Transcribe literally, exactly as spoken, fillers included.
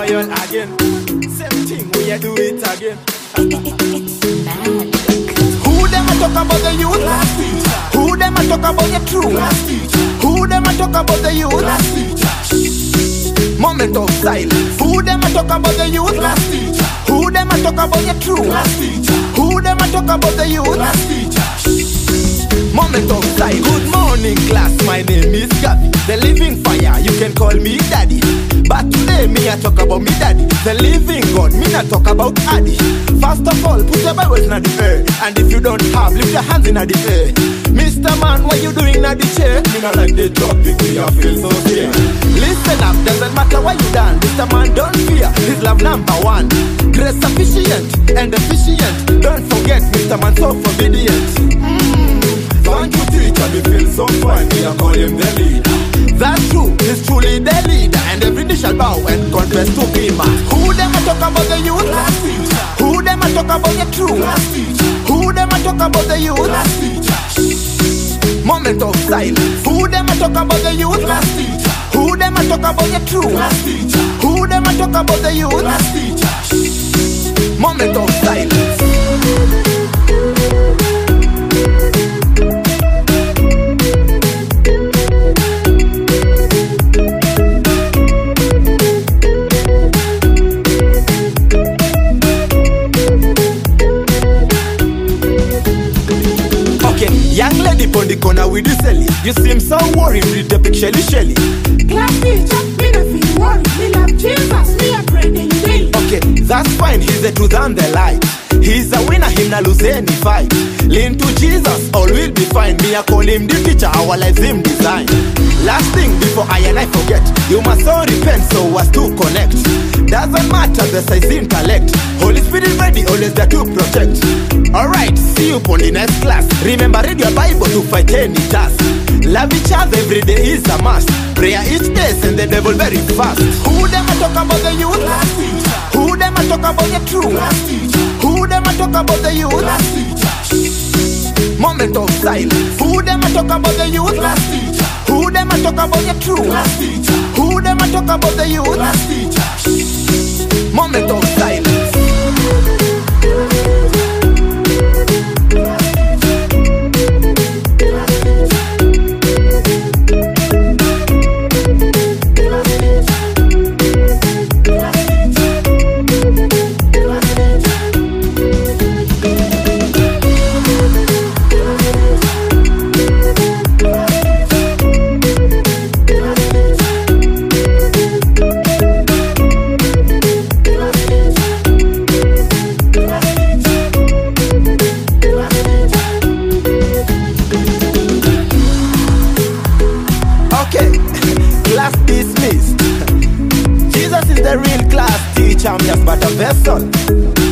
royal again. Same thing, we do it again. Who them a talk about the youth? Last teacher. Who them a talk about the truth? Last teacher. Who them a talk about the youth? Last teacher. Moment of silence. Who them a talk about the youth? Last teacher. Who them a talk about the truth? Last teacher. Who them a talk about the youth? Last teacher. Moment of silence. Good morning class, my name is Gabby, the living fire, you can call me daddy. But today me I talk about me daddy, the living God, me not talk about Addy. First of all, put your Bibles in the air, and if you don't have, lift your hands in the air. Mister Man, what you doing in the chair? Me not like the topic, me I feel so scared. Listen up, doesn't matter what you done, Mister Man don't fear, his love number one. Grace sufficient and efficient, don't forget Mister Man so obedient. Mm. Thank you teacher, me feel so fine, me I call him the leader. That's true, he's truly the leader, and every day shall bow and confess to be man. Who them a talk about the youth? Last teacher. Who them a talk about the truth? Last teacher. Who them a talk about the youth? Last teacher. Moment of silence. Who them a talk about the youth? Last teacher. Who them a talk about the truth? Last teacher. Who them a talk about the youth? Last teacher. Moment of silence. Young lady pon the corner with the celly. You seem so worried, read the picture, Shelly. Class teacher, me no feel worried. Me love Jesus, me a pray daily daily. Okay, that's fine, he's the truth and the light. He's a winner, him not lose any fight. Lean to Jesus, all will be fine. Me I call him the teacher, our lives him design. Last thing before I and I forget, you must all repent so as to connect. Doesn't matter the size intellect, Holy Spirit ready, always there to protect. Alright, see you on the next class. Remember, read your Bible to fight any task. Love each other every day is a must. Prayer each day send the devil very fast. Who them a talk about the youth? Last teacher. Who them a talk about the truth? Last teacher. Who them a talk about the youth? Last teacher. Moment of silence. Who them a talk about the youth? Last teacher. Who them a talk about the truth? Last teacher. Who them a talk about the youth? Last teacher. Moment of silence. Class dismissed. Jesus is the real class teacher, I'm just but a vessel.